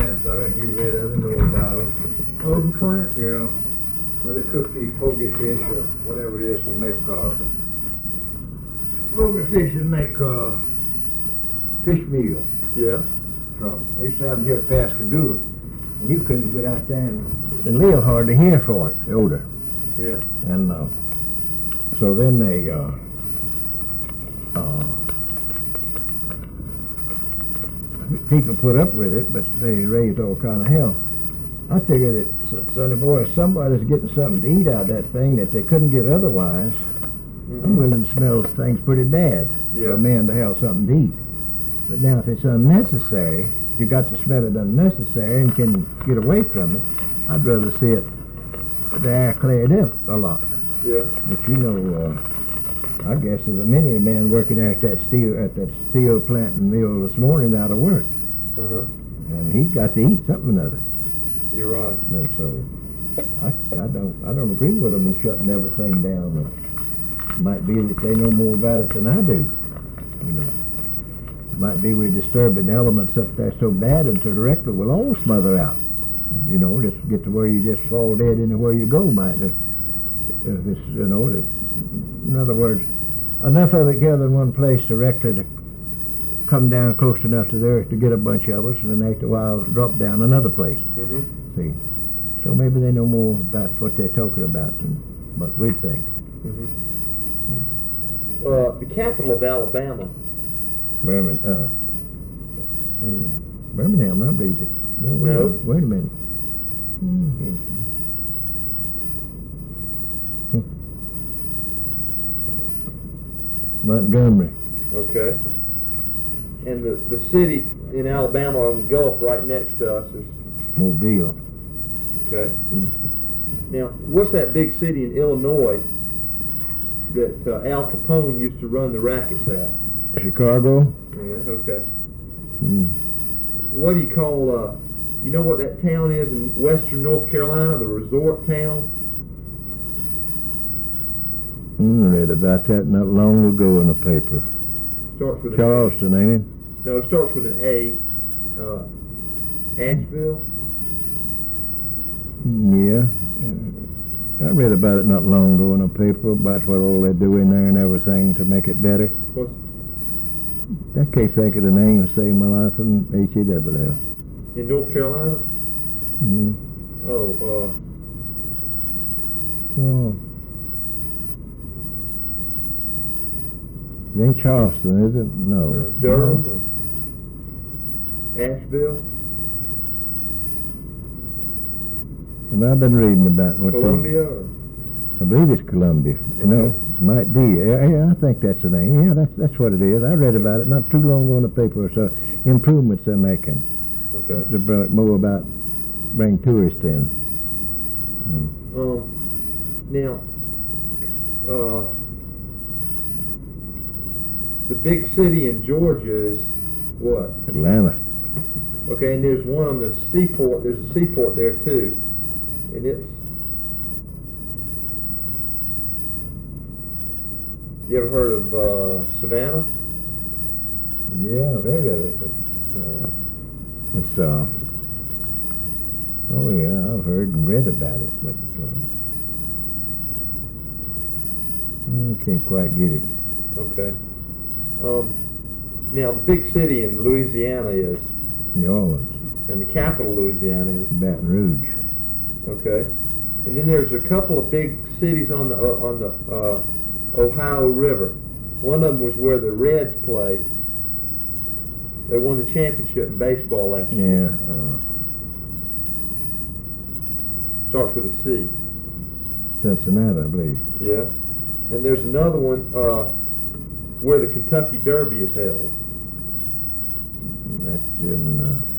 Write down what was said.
plants. I reckon you read of it, know about them. Odin plant? Yeah. Well, they cook these pogie fish or whatever it is and make pogie fish and make fish meal Yeah. from. I used to have them here at Pascagoula, and you couldn't get out there and live hard to hear for it, the odor. Yeah. And so then they people put up with it, but they raised all kind of hell. I figured that, sonny boy, if somebody's getting something to eat out of that thing that they couldn't get otherwise, I'm willing to smell things pretty bad for a man to have something to eat. But now if it's unnecessary, you got to smell it unnecessary and can get away from it, I'd rather see it, the air cleared up a lot. Yeah. But you know, I guess there's many a man working there at that steel plant and mill this morning out of work. And he's got to eat something or other. You're right. And so I don't agree with them in shutting everything down. It might be that they know more about it than I do. You know, it might be we're disturbing elements up there so bad and so directly we'll all smother out. You know, just get to where you just fall dead anywhere you go. Might if it's, you know, in other words, enough of it gathered in one place directly to come down close enough to the earth to get a bunch of us, and then after a while drop down another place. See, so maybe they know more about what they're talking about than what we think. The capital of Alabama. Birmingham, I believe it. No. Wait a minute. Montgomery. Okay. And the city in Alabama on the Gulf right next to us is Mobile. Okay. Now, what's that big city in Illinois that Al Capone used to run the rackets at? Chicago. Yeah. Okay. What do you call? You know what that town is in western North Carolina? The resort town. I read about that not long ago in the paper. Starts with Charleston, ain't it? No, it starts with an A. Asheville. Yeah. I read about it not long ago in the paper about what all they do in there and everything to make it better. What's? I can't think of the name to save my life in H-E-W-L. In North Carolina? Oh. It ain't Charleston, is it? No. Durham or Asheville? And I've been reading about what Columbia? Or? I believe it's Columbia. Okay. No, might be. Yeah, I think that's the name. Yeah, that's what it is. I read about it not too long ago in the paper. So improvements they're making. Okay. It's about more about bring tourists in. Now, the big city in Georgia is what? Atlanta. Okay, and there's one on the seaport. There's a seaport there too, and it's. You ever heard of Savannah? Yeah, I've heard of it, but it's oh yeah, I've heard and read about it, but can't quite get it. Okay. Now the big city in Louisiana is New Orleans. And the capital of Louisiana is Baton Rouge. Okay. And then there's a couple of big cities on the Ohio River. One of them was where the Reds play. They won the championship in baseball last year. Yeah. Starts with a C. Cincinnati, I believe. Yeah. And there's another one where the Kentucky Derby is held. That's in